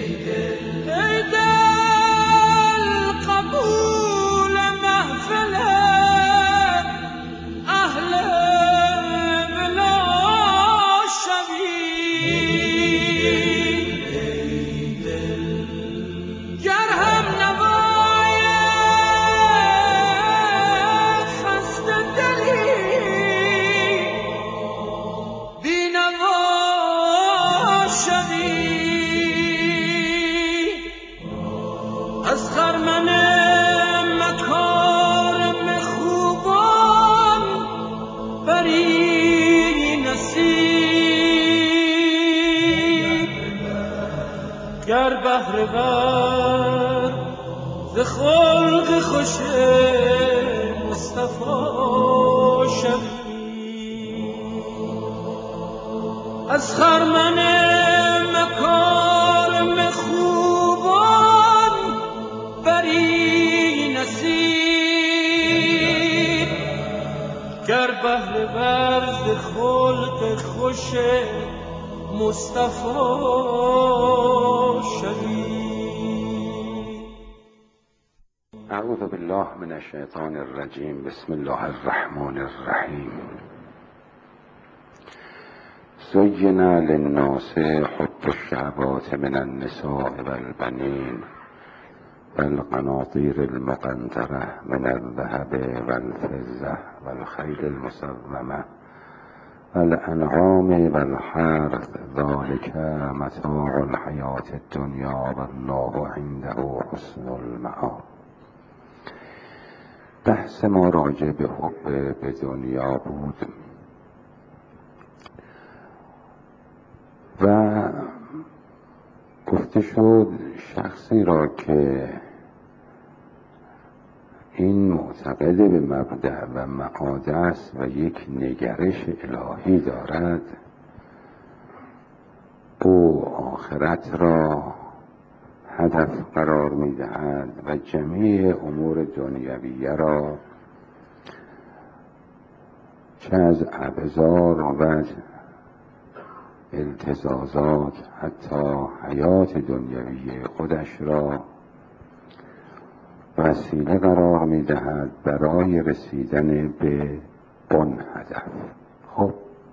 ای دل قبول محفل اهل ولا شوی، گر هم نوای خسته دلی بینوا شوی، از خرمن مکارم خوبان بری نصیب، گر بهره ور ز خلق خوش مصطفی شوی، از خرمن مکارم خوبان بری نصیب، گر بهره ور ز خلق خوش مصطفی شوی. اعوذ بالله من الشیطان الرجیم. بسم الله الرحمن الرحیم. زین للناس حب الشهوات من النساء والبنین والقناطیر المقنطرة من الذهب والفضة والخیل المسومة والأنعام والحرث ذلك متاع الحیاة الدنیا والله عنده حسن المآب. بحث ما راجع به حب به دنیا بود و گفته شد شخصی را که این معتقد به مبدأ و معاد است و یک نگرش الهی دارد، او آخرت را هدف قرار می‌دهد و جمیع امور دنیویه را چه از ابزار و التزازات حتی حیات دنیوی خودش را وسیله قرار می‌دهد برای رسیدن به آن هدف. خب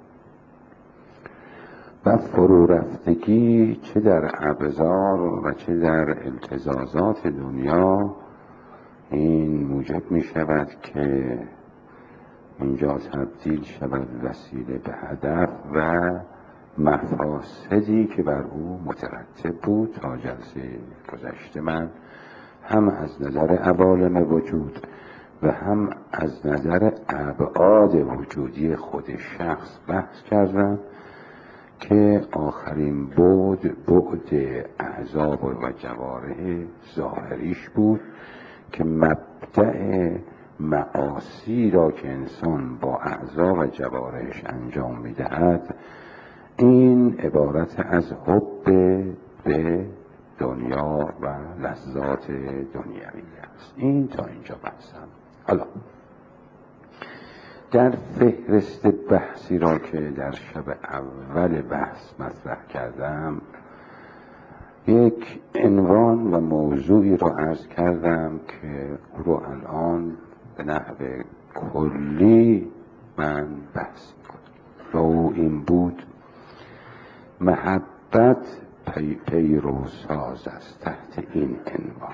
و فرو رفتگی چه در ابزار و چه در التزازات دنیا این موجب می شود که اینجا تبدیل شود وسیله به هدف و مفاسدی که بر او مترتب بود تا جلسه گذشته من هم از نظر عوالم وجود و هم از نظر ابعاد وجودی خود شخص بحث کردم که آخرین بعد اعضا و جوارح ظاهریش بود که مبدأ معاصی را که انسان با اعضا و جوارحش انجام می‌دهد این عبارت از حب به دنیا و لذات دنیوی است. این تا اینجا بحثم. حالا در فهرست بحثی را که در شب اول بحث مطرح کردم یک عنوان و موضوعی را عرض کردم که او رو الان به نحو کلی من بحث می‌کنم و او این بود: محبت پیروساز است. تحت این عنوان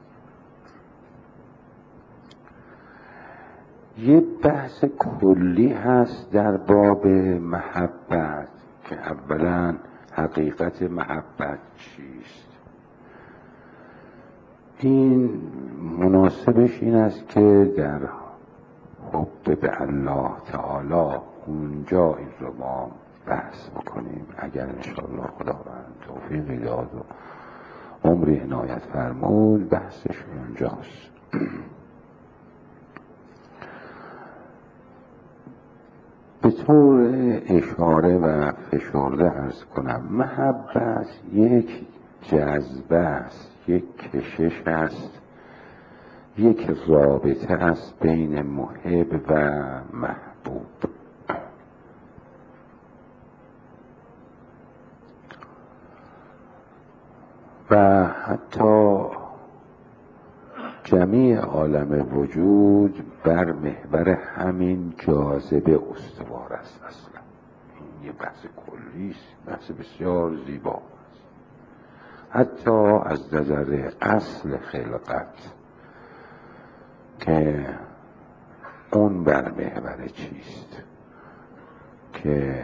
یه بحث کلی هست در باب محبت که اولا حقیقت محبت چیست. این مناسبش این است که در حب به الله تعالی اونجا این رو ما بحث بکنیم اگر انشاءالله خداوند توفیقی داد و عمری عنایت فرمود. بحثش اونجاست. به طور اشاره و فشرده عرض کنم محبت یک جذبه است، یک کشش است، یک رابطه است بین محب و محبوب. و حتی جمیع عالم وجود بر محور همین جاذبه استوار است. اصلا این یه بحث کلی است، بحث بسیار زیبا است. حتی از نظر اصل خلقت که اون بر محور چیست که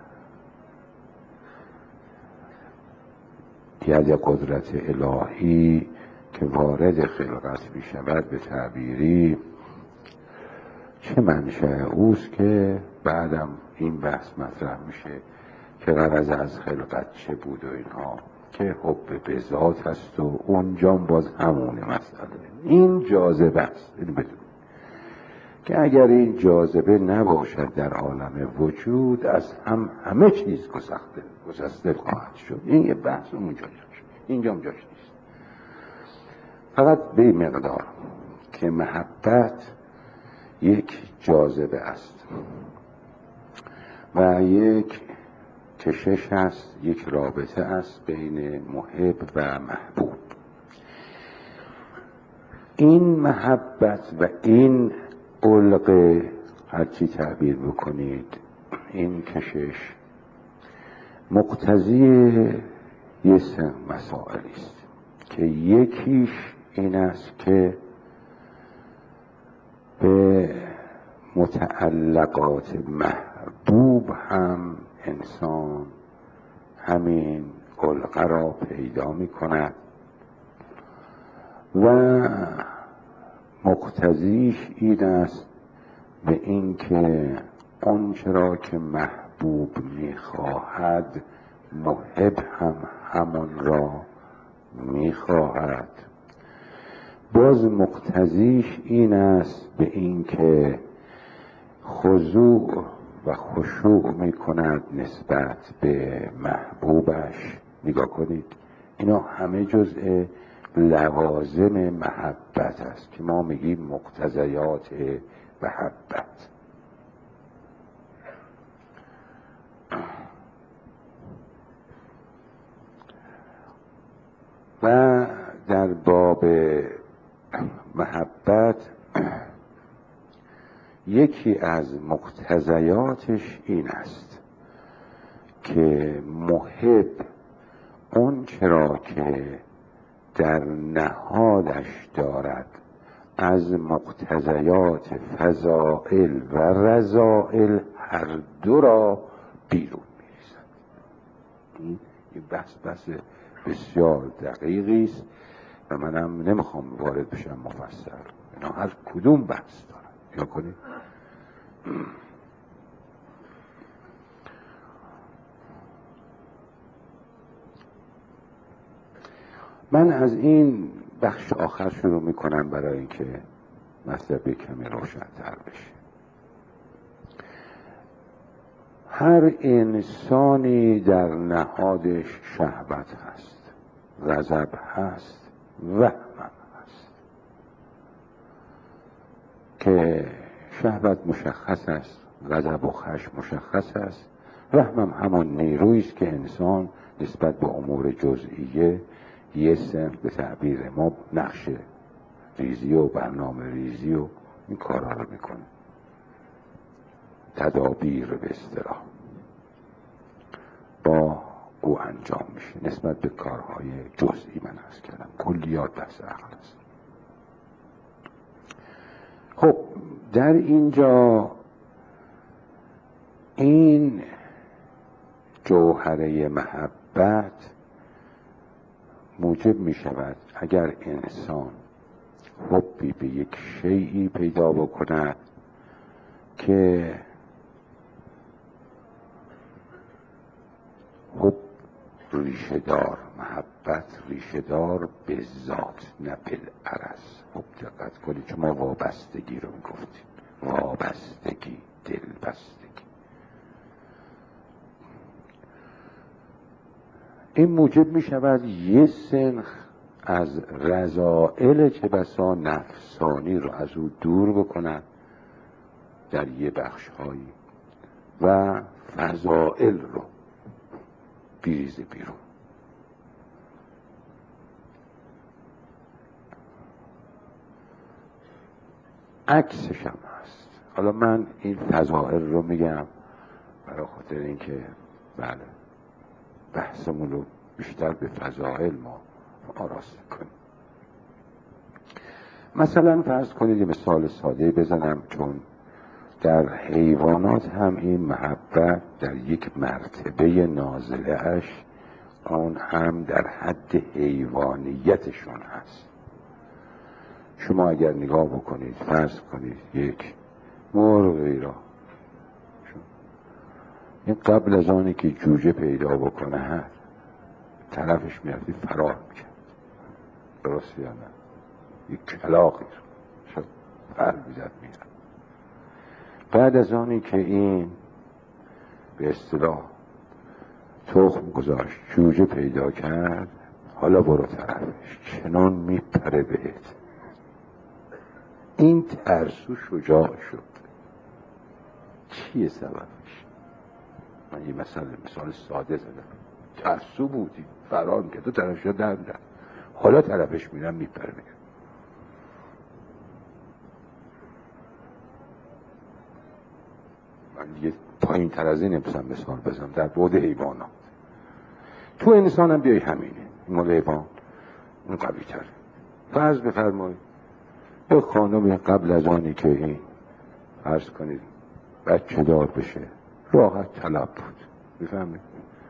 ید قدرت الهی که وارد خلقت می شود، به تعبیری چه منشأ اوست که بعدم این بحث مطرح میشه که غرض از خلقت چه بود و اینها، که حب به ذات هست و اونجا باز همونه مسئله. این جاذبه است. این بدون که اگر این جاذبه نباشد در عالم وجود، از همه چیز گسسته خواهد شد. این یه بحث اونجا جاش، اینجا جاش نیست. فقط به مقدار که محبت یک جاذبه است و یک کشش است، یک رابطه است بین محب و محبوب. این محبت و این علق، هرچی تعبیر بکنید، این کشش مقتضی یه سه مسائلی است که یکیش این است که به متعلقات محبوب هم انسان همین علقه را پیدا می کند و مقتضیش این است به این که آنچه را که محبوب می خواهد، محب هم همان را می خواهد. باز مقتضیش این است به این که خضوع و خشوع می کند نسبت به محبوبش. نگاه کنید، اینا همه جزء لوازم محبت است که ما میگیم مقتضیات محبت. و در باب محبت یکی از مقتضیاتش این است که محب اون چرا که در نهادش دارد از مقتضیات فضائل و رذائل هر دو را بیرون می‌ریزد. این بحث بسیار دقیقی است و منم نمیخوام وارد بشم مفصل. اینا هر کدوم بحث دارن. یا کنید من از این بخش آخر شروع میکنم برای اینکه مطلب کمی روشن‌تر بشه. هر انسانی در نهادش شهوت هست، غضب هست، وهم هست که شهوت مشخص است، غضب و خشم مشخص است، وهم همان نیرویی است که انسان نسبت به امور جزئیه یه صنف به تعبیر ما نقش ریزی و برنامه ریزی و این کارها رو میکنه، تدابیر به اصطلاح با او انجام میشه نسبت به کارهای جزئی. من عرض کردم کلیات بحث عقل است. خب در اینجا این جوهره محبت موجب می شود اگر انسان حبی به یک شیئی پیدا بکند که حب ریشه دار، محبت ریشه دار به ذات نه بالعرض. حب دقت کنید، چون ما وابستگی رو میگفتیم، وابستگی، دلبستگی. این موجب می شود یه سنخ از رذائل چه بسا نفسانی رو از او دور بکند در یه بخش هایی و فضائل رو بیریزه بیرون. عکسش هم هست. حالا من این فضائل رو میگم برای خاطر اینکه بله بحثمون رو بیشتر به فضائل ما آراست کنیم. مثلا فرض کنید یه مثال ساده بزنم، چون در حیوانات هم این محبت در یک مرتبه نازله اش آن هم در حد حیوانیتشون هست. شما اگر نگاه بکنید فرض کنید یک مرغی را این قبل از آنی که جوجه پیدا بکنه طرفش میرفتی فرار میکرد، درست یا نه؟ یک کلاقی رو پر میزد میرد. بعد از آنی که این به اصطلاح تخم گذاشت جوجه پیدا کرد، حالا برو طرفش، چنان میپره بهت. این ترسو شجاع شد. چیه سببش؟ من یه مثال ساده زدم. ترسو بودی فرار میکرد، تو طرفش رو در میرد، حالا طرفش میرم میپره میرد. من دیگه پایین تر از این نمیتونم مثال بزنم در بعد حیوانات. تو انسان هم بیای همینه، این مال حیوان اون قوی تره. فرض بفرمایید یک خانمی قبل از آنی که این فرض کنید بچه دار بشه راحت طلب بود، بفهمید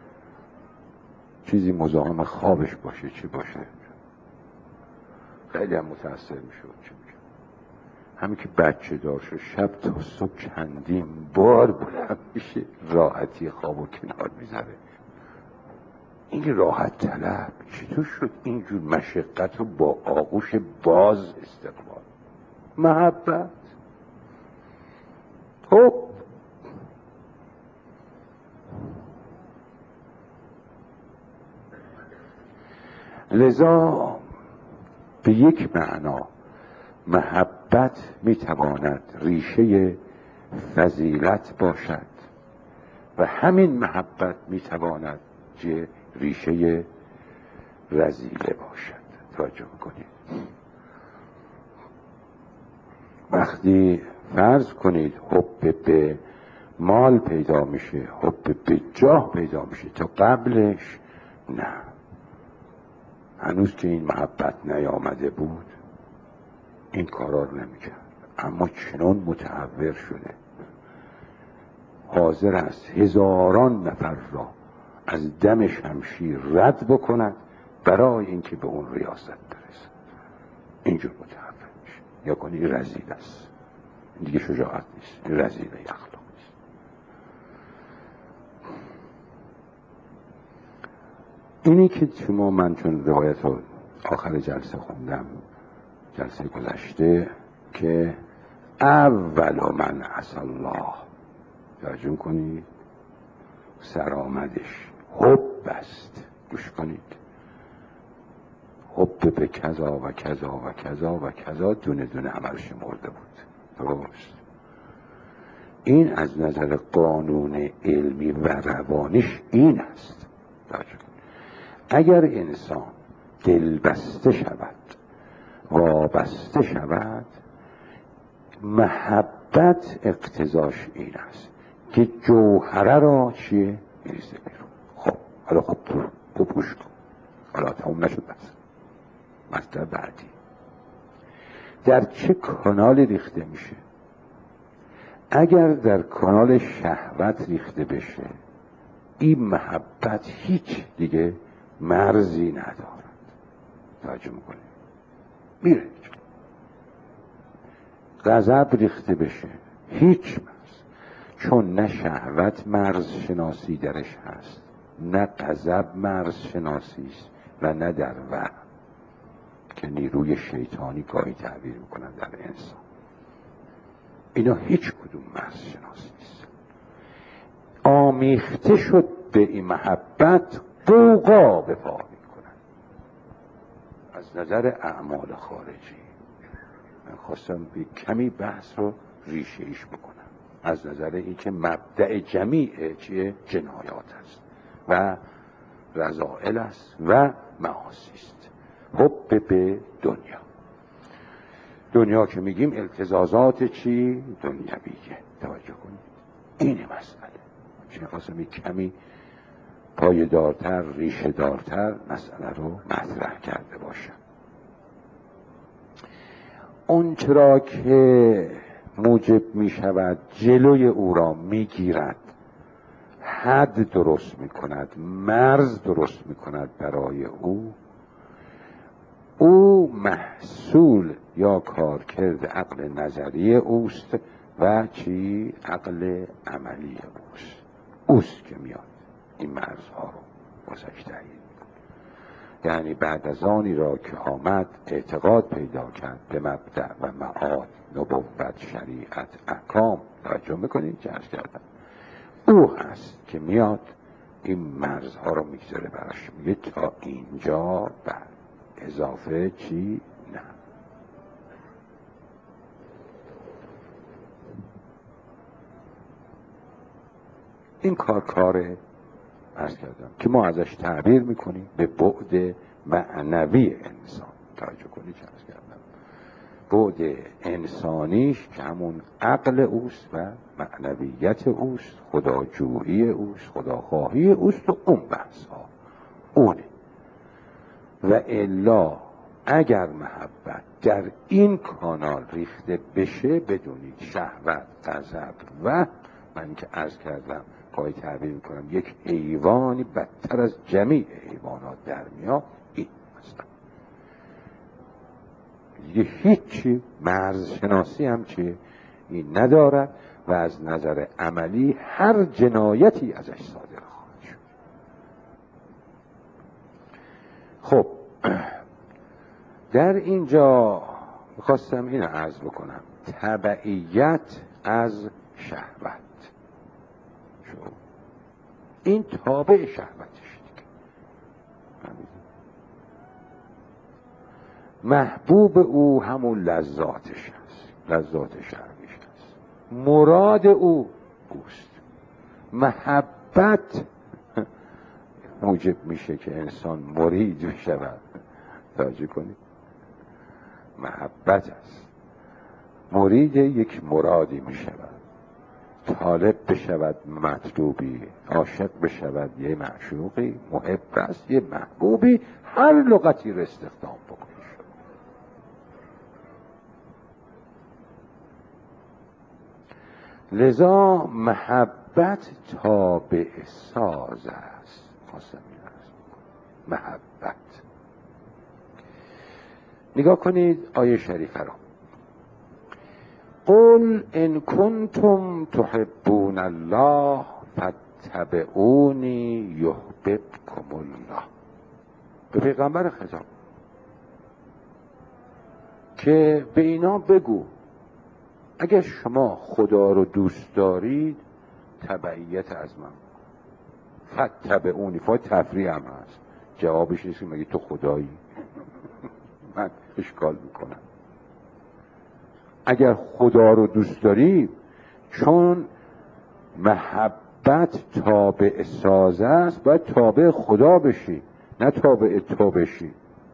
چیزی مزاحم خوابش باشه چی باشه خیلی هم متأثر میشه. چی میشه همین که بچه دار شد شب تا صبح چندین بار بلند میشه، راحتی خواب و کنار میذاره. این راحت طلب چطور شد اینجور مشقت رو با آغوش باز استقبال؟ محبت. خب لذا به یک معنا محبت میتواند ریشه فضیلت باشد و همین محبت میتواند ریشه رذیله باشد. توجه کنید، وقتی فرض کنید حب به مال پیدا میشه، حب به جاه پیدا میشه، تا قبلش نه، هنوز که این محبت نیامده بود این کارا رو نمیکرد. اما چنان متحور شده حاضر است هزاران نفر را از دم شمشیر رد بکند برای اینکه به اون ریاست برسد. اینجور متحول میشه. یا کنی رذیل است، این دیگه شجاعت نیست، این رذیل اخلاق نیست. اینی که شما، من چون روایت رو آخر جلسه خوندم جلسه گذشته که اول من عصی الله، توجه کنید سرآمدش حب است. گوش کنید، حب به کذا و کذا و کذا و کذا دونه دونه عملش مرده بود. درست؟ این از نظر قانون علمی و روانیش این است. اگر انسان دلبسته شود وابسته شود، محبت اقتضاش این است که جوهره را چیه؟ میریزه بیرون. خب حالا خوب گوش کن، حالا تموم نشد بس. مطلب بعدی در چه کانال ریخته میشه؟ اگر در کانال شهوت ریخته بشه این محبت هیچ دیگه مرزی ندارد. توجه میکنه میره. غضب ریخته بشه هیچ مرز، چون نه شهوت مرز شناسی درش هست، نه غضب مرز شناسی است و نه در وهم که نیروی شیطانی گاهی تعبیر میکنن در انسان. اینا هیچ کدوم مرز شناسی نیست. آمیخته شد به این محبت قوقا به پا میکنن. از نظر اعمال خارجی من خواستم به کمی بحث رو ریشه ایش بکنم. از نظر این که مبدأ جمیع چیه؟ جنایات است و رذائل است و معاصی است. حب به دنیا. دنیا که میگیم التزازات چی؟ دنیویه. توجه کنید اینه مسئله. چون خواستم یک کمی پایه‌دارتر، ریشه دارتر مسئله رو مطرح کرده باشم. اون چرا که موجب می شود جلوی او را می گیرد، حد درست می کند، مرز درست می کند برای او محصول یا کارکرد عقل نظری اوست و چی؟ عقل عملی اوست که میاد این مرزها رو واسش تعیین میکنه. یعنی بعد از آنی را که آمد اعتقاد پیدا کرد به مبدأ و معاد، نبوت، شریعت، احکام. توجه میکنید چه عرض کردم؟ او هست که میاد این مرزها رو میگذاره براش، میگه تا اینجا بعد اضافه چی؟ نه. این کار عرض کردم که ما ازش تعبیر میکنیم به بعد معنوی انسان. توجه کنید چه عرض کردم؟ بعد انسانیش که همون عقل اوست و معنویت اوست، خداجویی اوست، خداخواهی اوست و اون بحث ها اونه. و الا اگر محبت در این کانال ریخته بشه، بدونید شهوت، غضب و من که عرض کردم پای تعبیر میکنم یک حیوانی بدتر از جمیع حیوانات در میاد، این هستم دیگه. هیچی مرز شناسی هم چیه؟ این ندارد و از نظر عملی هر جنایتی ازش صادر خواهد شد. خب در اینجا میخواستم اینو عرض بکنم، تبعیت از شهوت. این تابع شهوتش دیگه. محبوب او همون لذاتش هست، لذات شهویش هست. مراد اوست. محبت موجب میشه که انسان مرید بشود. توجه کنید، محبت است، مرید یک مرادی میشود، طالب بشود مطلوبی، عاشق بشود یه معشوقی، محب است یه محبوبی، هر لغتی رو استخدام بکنی شد. لذا محبت تابع ساز است. محبت نگاه کنید آیه شریفه رو. قل ان کنتم تحبون الله فاتبعونی یحببکم الله. به پیغمبر خطاب که به اینا بگو اگر شما خدا رو دوست دارید تبعیت از من. فاتبعونی، فای تفریع هم هست، جوابش نیست که مگه تو خدایی؟ من اشکال میکنم. اگر خدا رو دوست داری، چون محبت تابع ساز است، باید تابع خدا بشی، نه تابع تو بشی.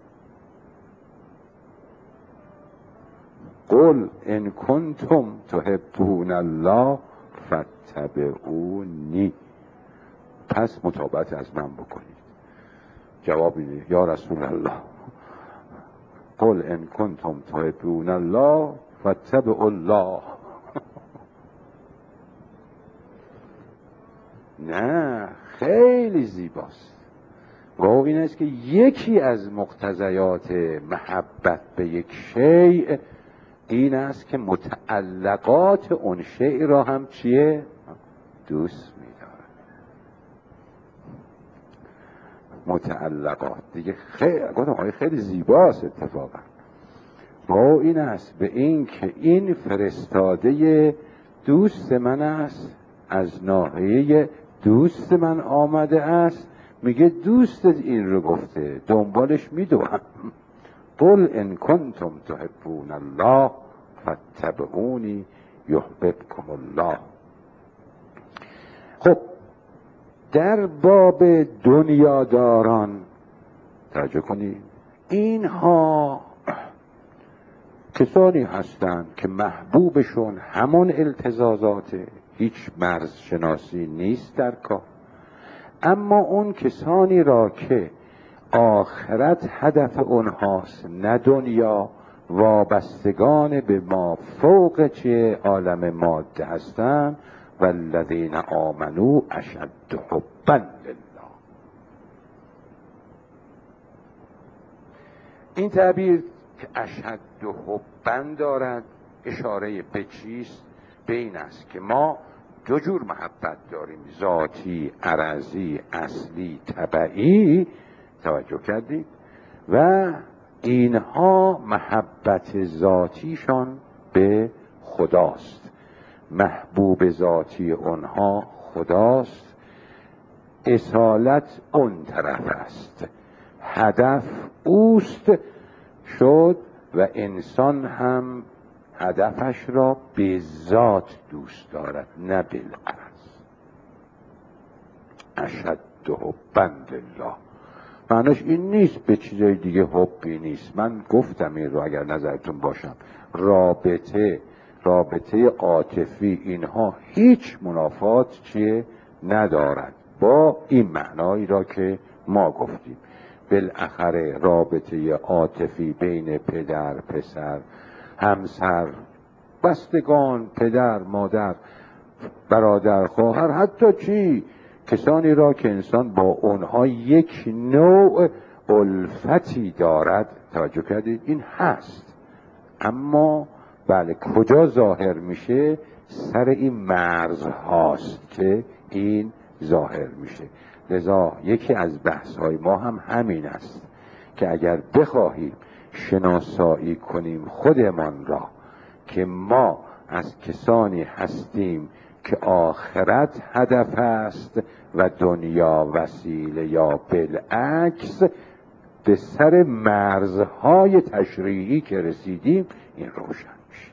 قل ان کنتم تحبون الله فاتبعونی، پس مطابقت از من بکنید. جواب میده یا رسول الله قل ان کنتم تحبون الله فاتبعوا الله. نه، خیلی زیباست. و این است که یکی از مقتضیات محبت به یک شیء این است که متعلقات اون شیء را هم چیه؟ دوست می‌دارد. متعلقات دیگه خیلی زیباست اتفاقا. با این است به این که این فرستاده دوست من است، از ناحیه دوست من آمده است، میگه دوستت این رو گفته، دنبالش میدوم. قل ان کنتم تحبون الله فاتبعونی یحببکم الله. خب در باب دنیاداران توجه کنید، اینها کسانی هستند که محبوبشون همون التزازاته، هیچ مرز شناسی نیست در کار. اما اون کسانی را که آخرت هدف اونهاست نه دنیا، وابستگان به ما فوق چه عالم ماده هستند، والذین آمنوا اشد حبا لله. این تعبیر که اشد حبا دارد اشاره به چیست؟ به این است که ما دو جور محبت داریم، ذاتی، عرضی، اصلی، تبعی. توجه کردید؟ و اینها محبت ذاتیشان به خداست، محبوب ذاتی اونها خداست، اصالت اون طرف است، هدف اوست شد. و انسان هم هدفش را به ذات دوست دارد نه بالعرض. اشد حبا لله معناش این نیست به چیزای دیگه حبی نیست. من گفتم این رو اگر نظرتون باشم، رابطه عاطفی اینها هیچ منافات چیه ندارد با این معنایی را که ما گفتیم. بالاخره رابطه عاطفی بین پدر، پسر، همسر، بستگان، پدر، مادر، برادر، خواهر، حتی چی کسانی را که انسان با اونها یک نوع الفتی دارد، توجه کردید؟ این هست. اما بله کجا ظاهر میشه؟ سر این مرز هاست که این ظاهر میشه. لذا یکی از بحث های ما هم همین است که اگر بخواهیم شناسایی کنیم خودمان را که ما از کسانی هستیم که آخرت هدف است و دنیا وسیله یا بالعکس، به سر مرزهای تشریعی که رسیدیم این روشن میشه.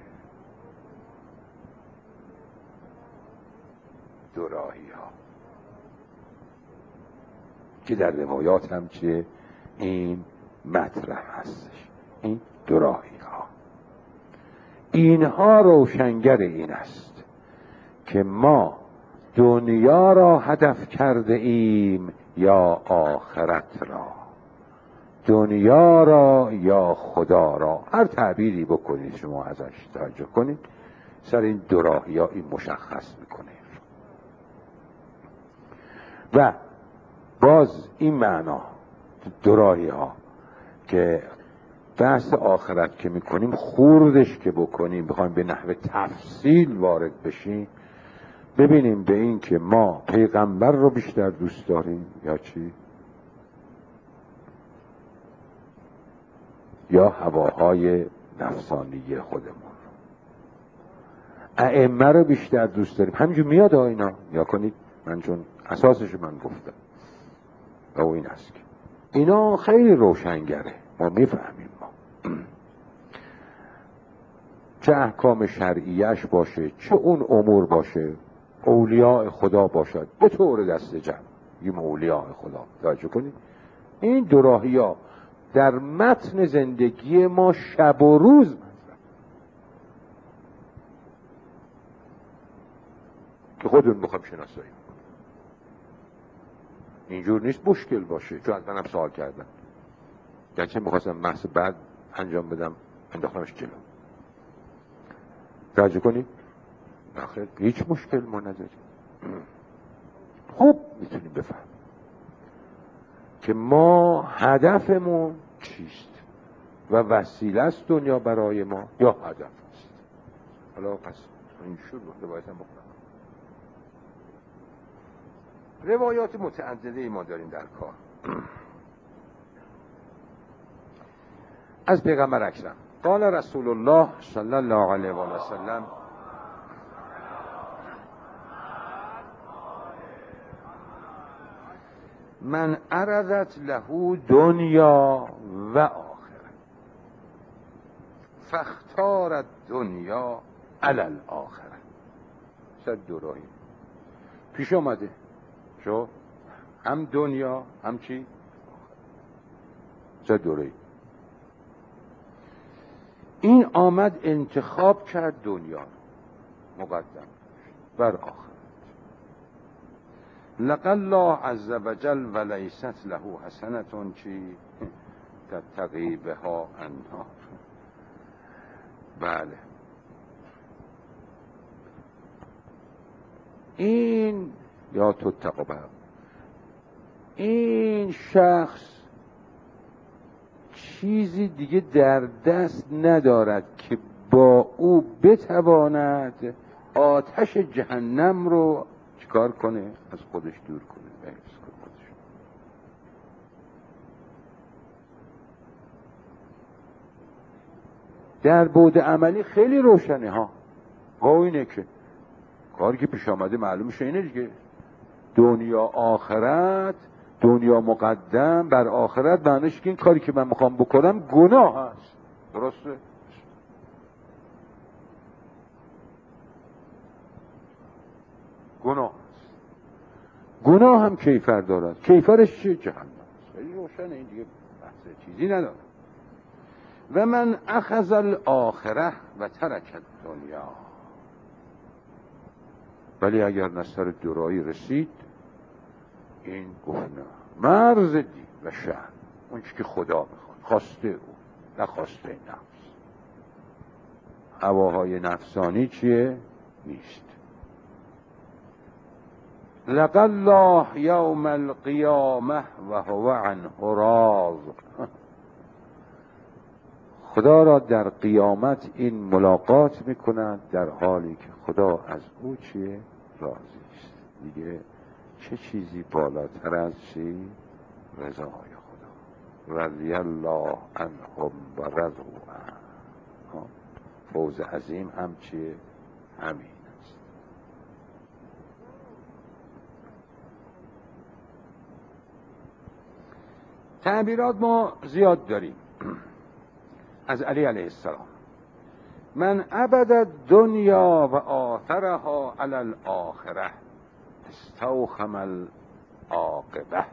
دو راهی ها که در روایات هم چیه این مطرح هستش، این دو راهی ها. اینها روشنگر این است که ما دنیا را هدف کرده ایم یا آخرت را، دنیا را یا خدا را، هر تعبیری بکنید شما ازش توجه کنید، سر این دو راهی ها این مشخص میکنه. و باز این معنا دو راهی ها که بحث آخرت که میکنیم خوردش که بکنیم، بخوایم به نحو تفصیل وارد بشیم، ببینیم به این که ما پیغمبر رو بیشتر دوست داریم یا چی؟ یا هواهای نفسانی خودمون رو. ائمه رو بیشتر دوست داریم، همینجور میاد اینا یا کنید، من چون اساسش من گفتم و این است که اینا خیلی روشنگره، ما میفهمیم ما چه احکام شرعیش باشه، چه اون امور باشه، اولیاء خدا باشد به طور دست جمع، یه اولیاء خدا. توجه کنید این دو راهی ها در متن زندگی ما شب و روز مطرح که خودمون بخوایم شناسایی کنیم. اینجور نیست مشکل باشه، چون از منم سوال کردن گرچه میخواستم محض بعد انجام بدم انداختمش جلو. توجه کنید آخر هیچ مشکل ما نداریم. خب میتونیم بفهم که ما هدفمون چیست و وسیله است دنیا برای ما یا هدف است. حالا پس این شروع روایتم بخونم. روایات متعدده ما داریم در کار. از پیغمبر اکرم قال رسول الله صلی الله علیه و آله وسلم من عرضت له دنیا و آخره فاختار الدنیا علی الاخره. صد دو راهی پیش آمده شو، هم دنیا هم چی؟ صد دو راهی. این آمد انتخاب کرد دنیا مقدم بر آخرت. لقد الله عز وجل ولیست له حسنة چی تتقی بها انهار. بله این یا تتقوا بها، این شخص چیزی دیگه در دست ندارد که با او بتواند آتش جهنم رو چیکار کنه؟ از خودش دور کنه. در بعد عملی خیلی روشنه ها. اینه که کاری که پیش آمده معلوم میشه اینه دیگه، دنیا آخرت، دنیا مقدم بر آخرت، معنیش که این کاری که من میخوام بکنم گناه هست. درسته؟ گناه هست. گناه هم کیفر دارد. کیفرش چیه؟ جهنم. خیلی روشنه این دیگه، بحث چیزی نداره. و من اخذ الاخره و ترک الدنیا. ولی اگر نصر درایی رسید، این گفت نه، مرز دی و شأن، اون چی که خدا میخواد، خواسته او نخواسته نفس، هواهای نفسانی چیه؟ نیست. لقد الله یوم القیامه و هو عنه راض. خدا را در قیامت این ملاقات میکند در حالی که خدا از او چیه؟ راضی است. دیگه چه چیزی بالاتر از چی؟ رضای خدا. رضی الله عنهم و رضوا عنه. فوز عظیم هم چیه؟ همین است. تعبیرات ما زیاد داریم از علی علیه السلام. من عبد دنیا و آثرها علی الاخره استوخم العاقبه.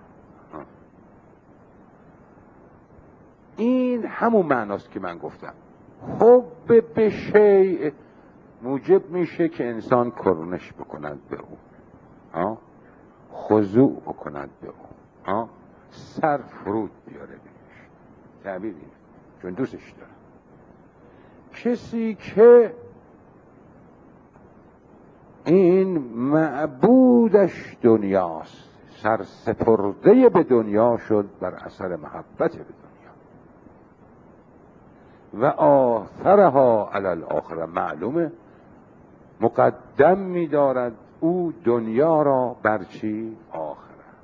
این همون معناست که من گفتم. حب به شیء موجب میشه که انسان کرنش بکند به او، خضوع بکند به او، سر فرود بیاره بهش. تعبیر اینه، چون دوستش داره. کسی که این معبودش دنیاست، سرسپرده به دنیا شد بر اثر محبت به دنیا و آثرها علی الاخره، معلومه مقدم می‌دارد او دنیا را بر چی؟ آخره.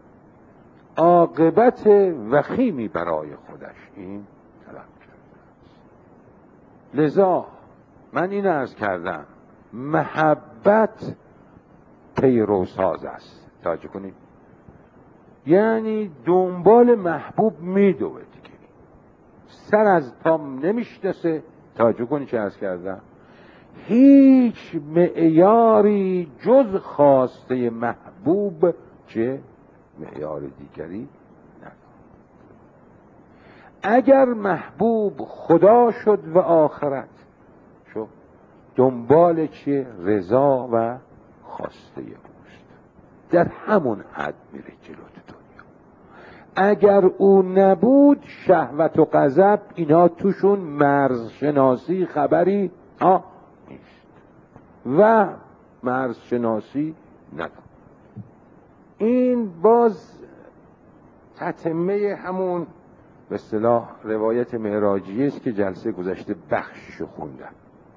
عاقبت وخیمی برای خودش این طلب کرده است. لذا من این عرض کردم محبت پیروساز است. توجه کنید، یعنی دنبال محبوب میدوه دیگه، سر از پام نمیشناسه. توجه کنید چه عرض کردم، هیچ معیاری جز خواسته محبوب چه معیار دیگری نداره. اگر محبوب خدا شد و آخرت شد، دنبال چیه؟ رضا و خواسته اوست. در همون حد میره جلوی دنیا. اگر او نبود، شهوت و غضب اینا توشون مرز شناسی خبری نیست و مرز شناسی نداره. این باز تتمه همون به اصطلاح روایت معراجی است که جلسه گذشته بخششو خوندم،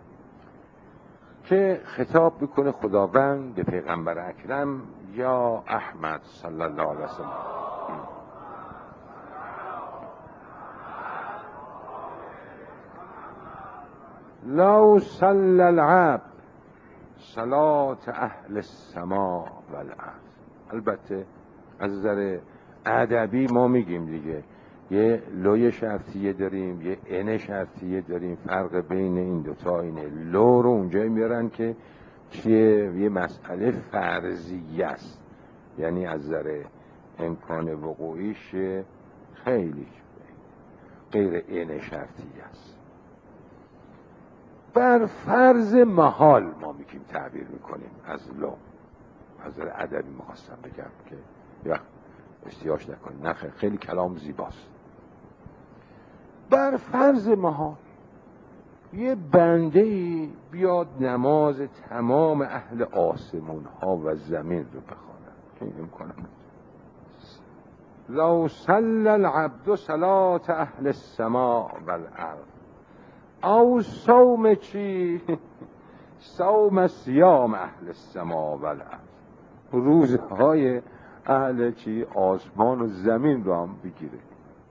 که خطاب میکنه خداوند به پیغمبر اکرم یا احمد صلی الله علیه وسلم. لو صلی العبد صلات اهل السماء والارض. البته از نظر ادبی ما میگیم دیگه، یه لوی شرطیه داریم، یه ان شرطیه داریم. فرق بین این دوتا اینه. لو رو اونجایی میارن که چیه؟ یه مسئله فرضیه است، یعنی از نظر امکان وقوعیش خیلی غیر ان شرطیه است. بر فرض محال ما میگیم تعبیر میکنیم از لغو. از ادبی میخواستم بگم که یا اشتیاش نکنیم، نه خیلی کلام زیباست. بر فرض محال یه بنده بیاد نماز تمام اهل آسمون ها و زمین رو بخواند، که این امکان نداره. لو صلی العبد صلاة اهل السماء والارض او صوم چی؟ صوم صیام اهل السماء والارض، روزهای اهل چی؟ آسمان و زمین رو هم بگیره.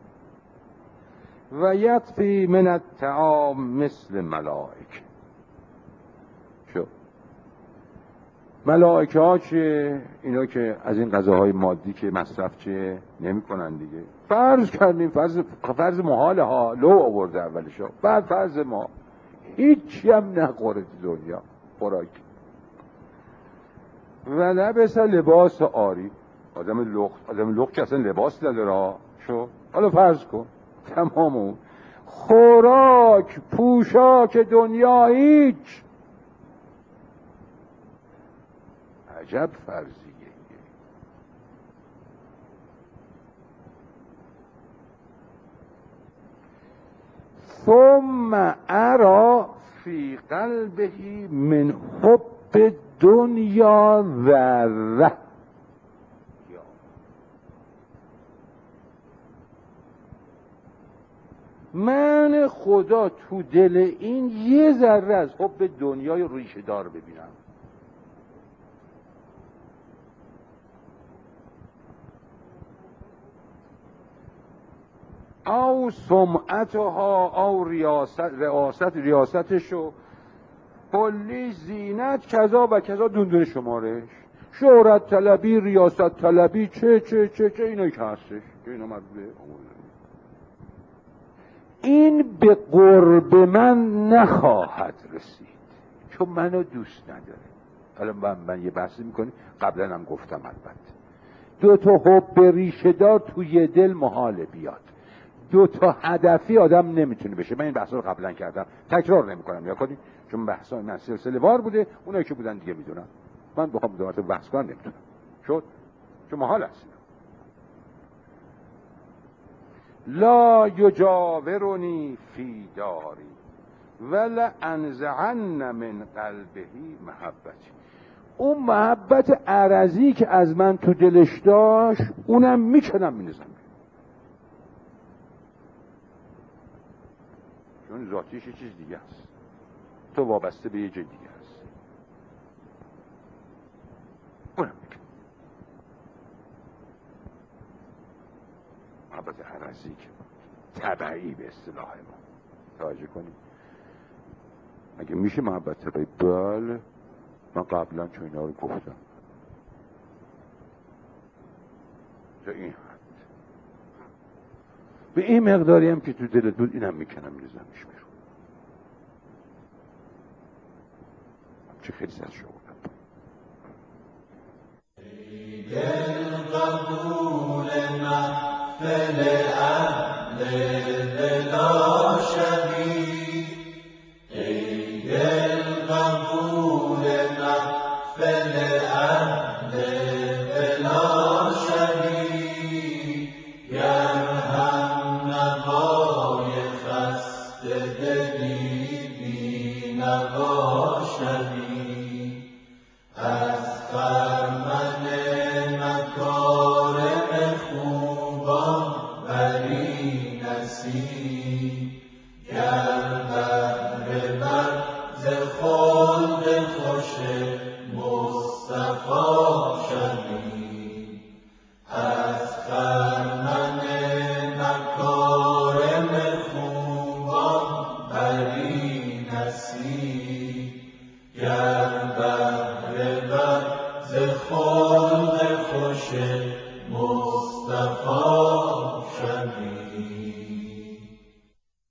و یطفی من الطعام مثل ملائکه. شو ملائکه ها چه؟ اینا که از این غذاهای مادی که مصرف چه نمی کنن دیگه. فرض کردیم، فرض محاله ها، لو آورده اولشو، بعد فرض ما هیچی هم نخوره تو دنیا خوراک. و لبس لباس آری، آدم لخت که اصلا لباس نداره. شو حالا فرض کن تمام اون خوراک پوشاک دنیا هیچ. عجب فرضیه. ثم ارا فی قلبه من حب دنیا ذره. من خدا تو دل این یه ذره از حب دنیای ریشه دار ببینم. او سمعتها او ریاستشو کلی زینت کذا و کذا دون شمارش، شهرت طلبی، ریاست طلبی، چه اینا که هستش، که اینا مربوطه. این به قرب من نخواهد رسید چون منو دوست نداره. حالا من یه بحثی میکنی، قبلا هم گفتم البته دو تا حب ریشه دار توی دل محاله بیاد، دو تا هدفی آدم نمیتونه بشه. من این بحثا رو قبلا کردم، تکرار نمیکنم یا کنی، چون بحثا من سلسله وار بوده، اونایی که بودن دیگه میدونن. من بخوام دوباره بحث کنم نمیتونم، شد چون محال است. لا یجاورنی فی داری ولا انزعن من قلبه محبتی. اون محبت عرضی که از من تو دلش داشت اونم میکنم مینزم، چون ذاتیش یه چیز دیگه است، تو وابسته به یه جای دیگه است. اونم میکنم محبت عرضی که طبعی به اصطلاح ما توجه کنیم. اگه میشه محبت طبعی، بله من قبلا چون اینا رو گفتم تا این حد، به این مقداری هم که تو دلت بود اینم میکنم میزنمش بیرون. چه خیلی سر شما قبول محفل اهل بلا شبیه، ای دل قبول محفل اهل بلا شبیه، گر هم نوای خسته دلی بی نوا شوی، از خرمن مکارم خوبان بری نصیب، گر بهره ور ز خلق خوش مصطفی شوی، از خرمن مکارم خوبان بری نصیب، گر